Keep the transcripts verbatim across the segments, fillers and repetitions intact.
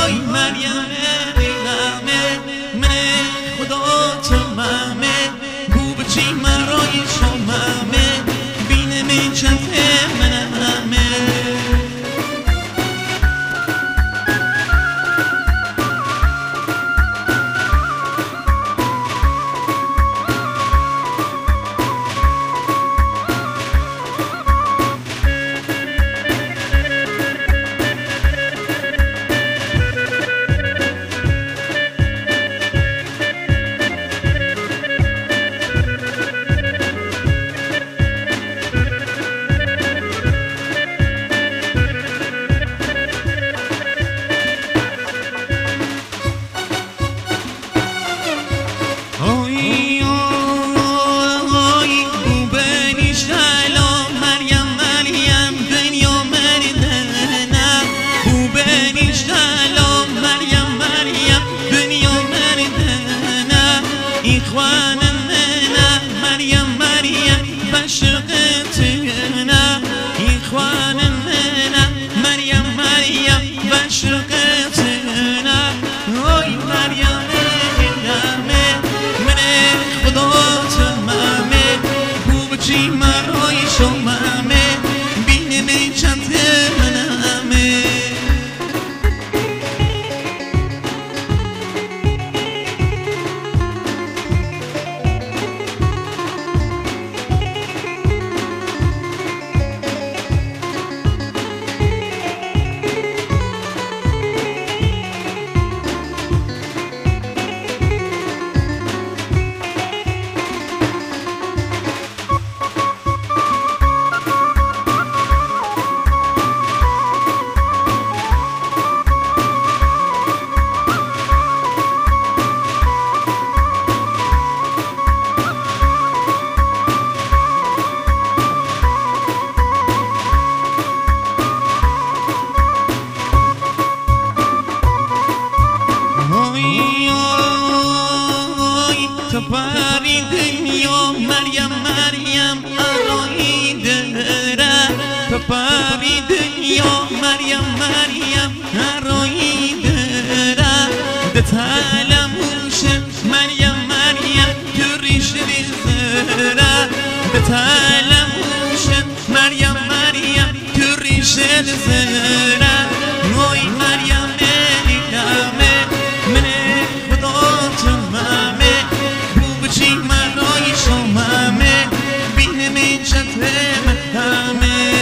وای مریم دیلمه من خدا تمامه بو بچی مرای شمامه بین من چنته منمه پری دنیا مریم مریم ارایی دره تو پری دنیا مریم مریم ارایی دره ده تلموش مریم مریم تو ریش بزره ده تلموش مریم مریم تو ریش بزره وای مریم دیلمه من خدا تمامه چی مرای شمامه بین من چنته همه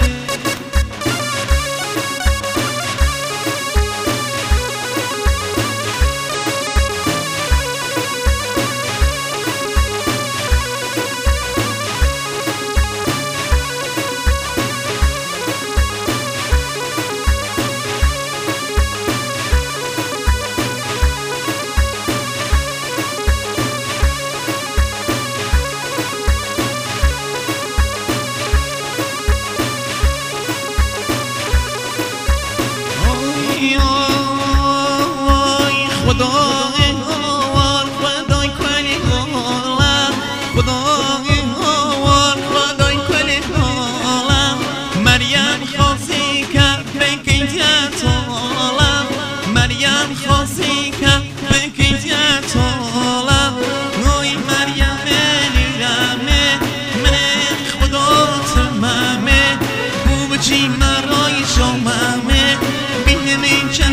خدای هوار خدای کلی حالا خدای هوار خدای کلی حالا مریم خاصی کرد بکیت طالا مریم خاصی کرد بکیت طالا وای مریم دیلمه من خدا تمامه بو بچی مرای شمامه بین من